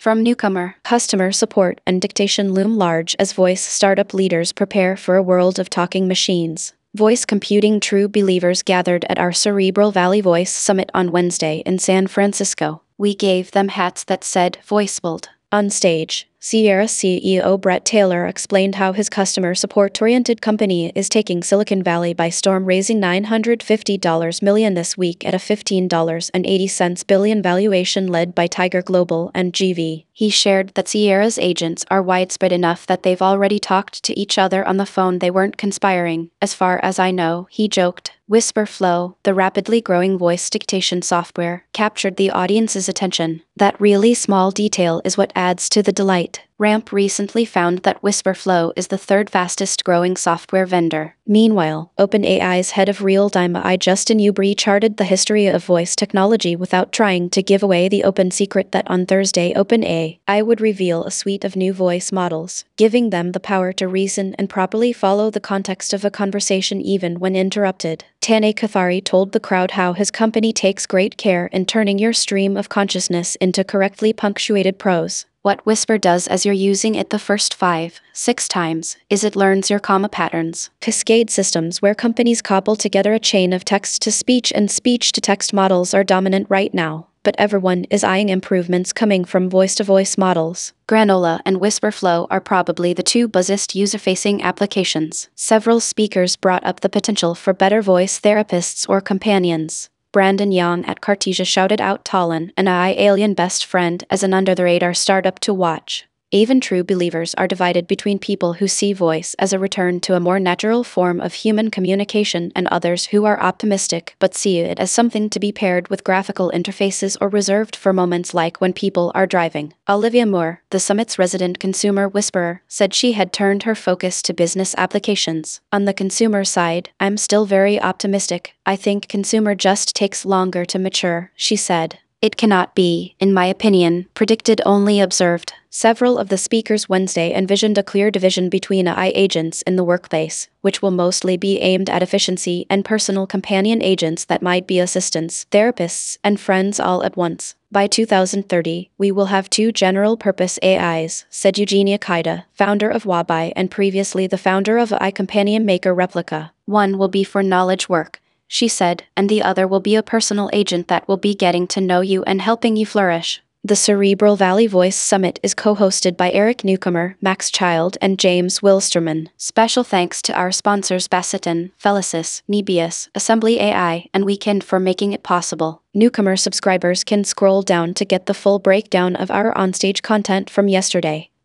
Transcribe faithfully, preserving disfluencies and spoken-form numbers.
From newcomer, customer support and dictation loom large as voice startup leaders prepare for a world of talking machines. Voice computing true believers gathered at our Cerebral Valley Voice Summit on Wednesday in San Francisco. We gave them hats that said VoiceBuild. On stage, Sierra C E O Brett Taylor explained how his customer support-oriented company is taking Silicon Valley by storm, raising nine hundred fifty million dollars this week at a fifteen dollars and eighty cents billion valuation led by Tiger Global and G V. He shared that Sierra's agents are widespread enough that they've already talked to each other on the phone. They weren't conspiring, as far as I know, he joked. WhisperFlow, the rapidly growing voice dictation software, captured the audience's attention. That really small detail is what adds to the delight. Ramp recently found that WhisperFlow is the third fastest growing software vendor. Meanwhile, OpenAI's head of real-time A I Justin Ubry charted the history of voice technology without trying to give away the open secret that on Thursday OpenAI would reveal a suite of new voice models, giving them the power to reason and properly follow the context of a conversation even when interrupted. Tanay Kathari told the crowd how his company takes great care in turning your stream of consciousness into correctly punctuated prose. What Whisper does as you're using it the first five, six times, is it learns your comma patterns. Cascade systems where companies cobble together a chain of text-to-speech and speech-to-text models are dominant right now, but everyone is eyeing improvements coming from voice-to-voice models. Granola and WhisperFlow are probably the two busiest user-facing applications. Several speakers brought up the potential for better voice therapists or companions. Brandon Yang at Cartesia shouted out Talon, an A I alien best friend, as an under-the-radar startup to watch. Even true believers are divided between people who see voice as a return to a more natural form of human communication and others who are optimistic but see it as something to be paired with graphical interfaces or reserved for moments like when people are driving. Olivia Moore, the summit's resident consumer whisperer, said she had turned her focus to business applications. On the consumer side, I'm still very optimistic. I think consumer just takes longer to mature, she said. It cannot be, in my opinion, predicted, only observed. Several of the speakers Wednesday envisioned a clear division between A I agents in the workplace, which will mostly be aimed at efficiency, and personal companion agents that might be assistants, therapists, and friends all at once. By two thousand thirty, we will have two general-purpose A Is, said Eugenia Kaida, founder of Wabai and previously the founder of A I companion maker Replica. One will be for knowledge work, she said, and the other will be a personal agent that will be getting to know you and helping you flourish. The Cerebral Valley Voice Summit is co-hosted by Eric Newcomer, Max Child, and James Wilsterman. Special thanks to our sponsors Basseton, Felicis, Nebius, Assembly A I, and Weekend for making it possible. Newcomer subscribers can scroll down to get the full breakdown of our onstage content from yesterday.